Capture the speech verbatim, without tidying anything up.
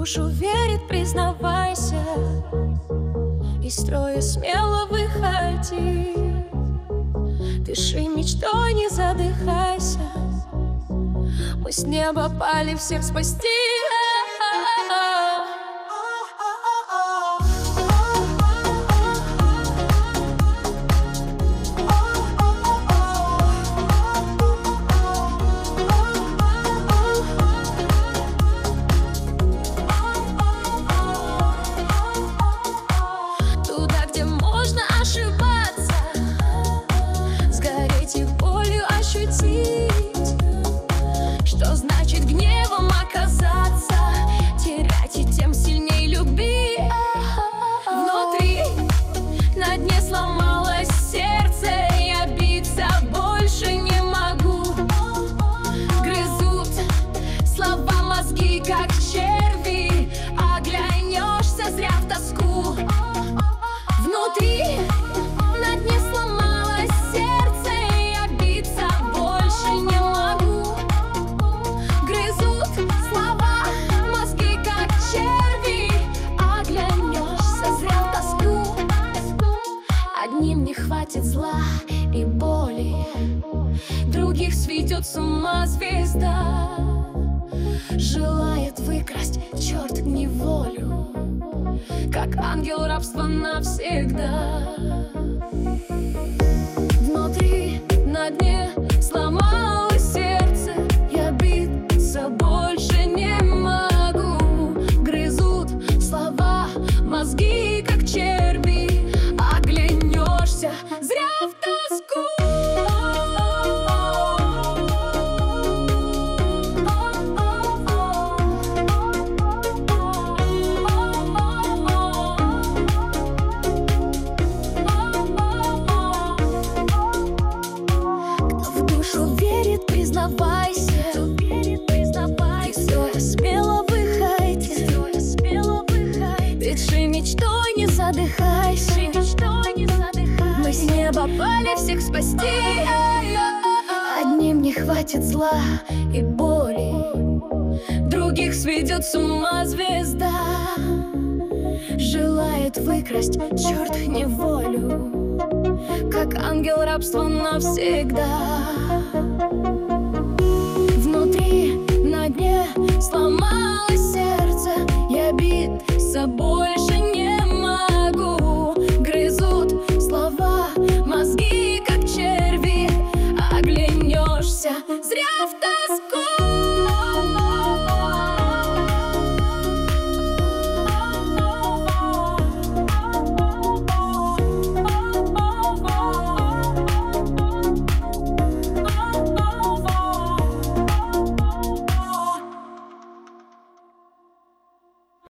душу верит, признавайся, из строя смело выходи. Дыши мечтой, не задыхайся, мы с неба пали всех спасти. Что значит гневом оказаться, терять и тем сильней любви. Внутри на дне сломалось сердце, я биться больше не могу. Грызут слова мозги, как черви, оглянешься зря в тоску. Внутри на дне сломалось сердце, я биться больше не могу. Грызут слова мозги, как черви, оглянешься зря в тоску. Одним не хватит зла и боли, других сведет с ума звезда. Желает выкрасть черт неволю, как ангел рабства навсегда. Внутри на дне сломалось сердце, я биться больше не могу. Грызут слова мозги, как черви, оглянешься зря в тоску. Признавайся, и стоя смело выходи. Дыши мечтой, не задыхайся, мы с неба пали всех спасти. Одним не хватит зла и боли, других сведет с ума звезда. Желает выкрасть черт неволю, как ангел рабства навсегда.